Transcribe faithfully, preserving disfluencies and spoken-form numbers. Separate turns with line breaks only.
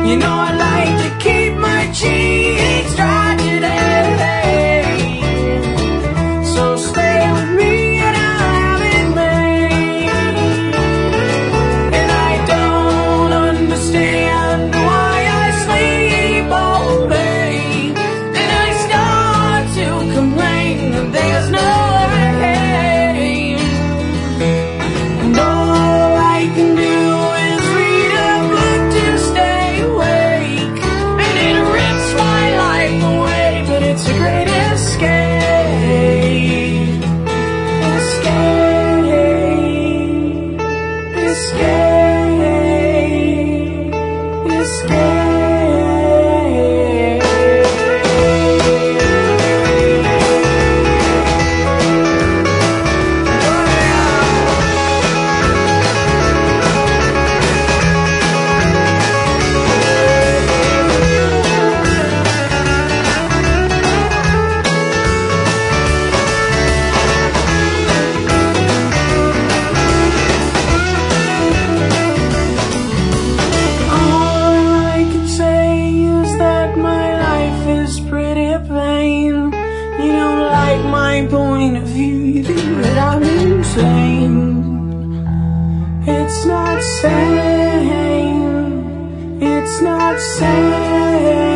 You know I like to keep my cheeks dry today. So stay with me and I'll have it made. And I don't understand why I sleep all day, and I start to complain that there's no rain. And all I can do is read a book to stay awake, and it rips my life away, but it's a great escape. Escape. Escape. Escape. You don't like my point of view, you think that I'm insane. It's not sane, it's not sane.